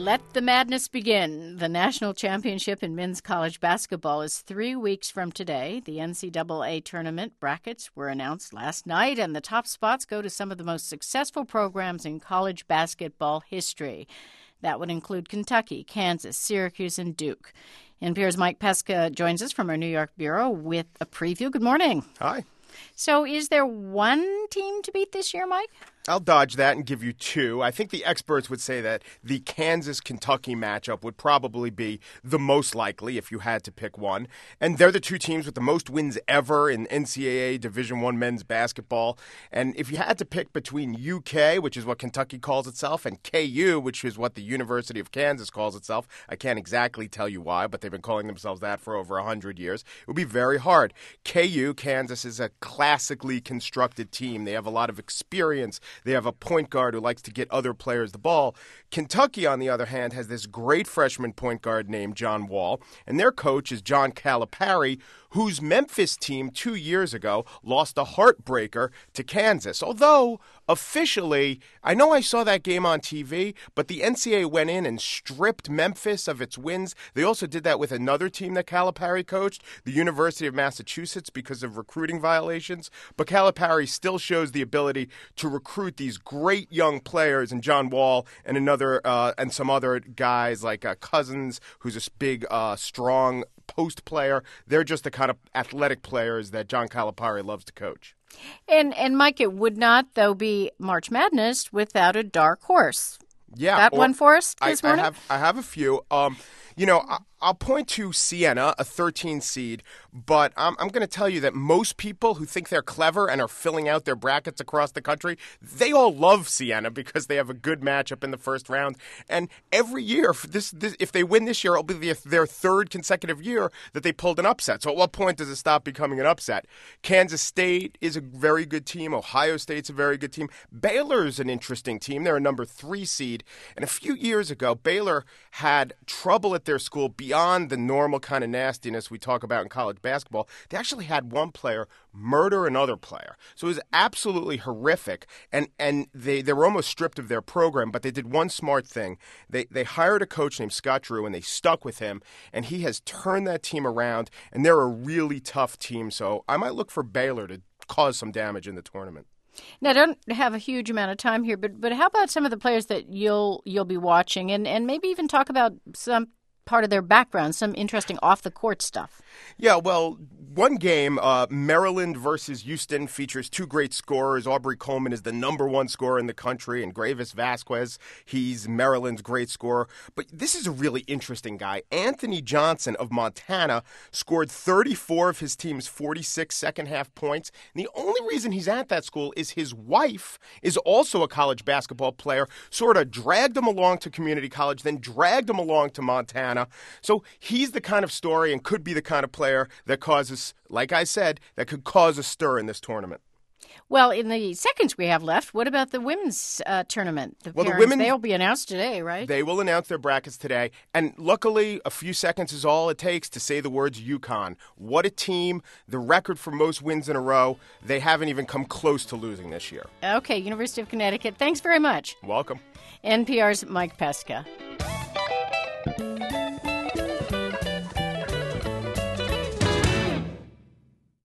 Let the madness begin. The national championship in men's college basketball is 3 weeks from today. The NCAA tournament brackets were announced last night, and the top spots go to some of the most successful programs in college basketball history. That would include Kentucky, Kansas, Syracuse, and Duke. NPR's Mike Pesca joins us from our New York bureau with a preview. Good morning. Hi. So is there one team to beat this year, Mike? I'll dodge that and give you two. I think the experts would say that the Kansas-Kentucky matchup would probably be the most likely if you had to pick one. And they're the two teams with the most wins ever in NCAA Division I men's basketball. And if you had to pick between UK, which is what Kentucky calls itself, and KU, which is what the University of Kansas calls itself, I can't exactly tell you why, but they've been calling themselves that for over 100 years, it would be very hard. KU, Kansas, is a classically constructed team. They have a lot of experience. They have a point guard who likes to get other players the ball. Kentucky, on the other hand, has this great freshman point guard named John Wall, and their coach is John Calipari, whose Memphis team 2 years ago lost a heartbreaker to Kansas. Although, officially, I know I saw that game on TV, but the NCAA went in and stripped Memphis of its wins. They also did that with another team that Calipari coached, the University of Massachusetts, because of recruiting violations. But Calipari still shows the ability to recruit these great young players, and John Wall and and some other guys like Cousins, who's a big, strong post player. They're just the kind of athletic players that John Calipari loves to coach. And Mike, it would not, though, be March Madness without a dark horse. Yeah, that one for us this morning? I have a few. I'll point to Siena, a 13 seed, but I'm going to tell you that most people who think they're clever and are filling out their brackets across the country, they all love Siena because they have a good matchup in the first round. And every year, if they win this year, it'll be their third consecutive year that they pulled an upset. So at what point does it stop becoming an upset? Kansas State is a very good team. Ohio State's a very good team. Baylor's an interesting team. They're a number 3 seed. And a few years ago, Baylor had trouble at their school beyond the normal kind of nastiness we talk about in college basketball. They actually had one player murder another player. So it was absolutely horrific, and they were almost stripped of their program, but they did one smart thing. They hired a coach named Scott Drew, and they stuck with him, and he has turned that team around, and they're a really tough team. So I might look for Baylor to cause some damage in the tournament. Now, I don't have a huge amount of time here, but how about some of the players that you'll be watching, and maybe even talk about some part of their background, some interesting off-the-court stuff? Yeah, well, one game, Maryland versus Houston, features two great scorers. Aubrey Coleman is the number 1 scorer in the country, and Gravis Vasquez, he's Maryland's great scorer. But this is a really interesting guy. Anthony Johnson of Montana scored 34 of his team's 46 second-half points. And the only reason he's at that school is his wife is also a college basketball player, sort of dragged him along to community college, then dragged him along to Montana. So he's the kind of story and could be the kind of player that causes, like I said, that could cause a stir in this tournament. Well, in the seconds we have left, what about the women's tournament? The women, they'll be announced today, right? They will announce their brackets today. And luckily, a few seconds is all it takes to say the words UConn. What a team. The record for most wins in a row. They haven't even come close to losing this year. Okay, University of Connecticut. Thanks very much. Welcome. NPR's Mike Pesca.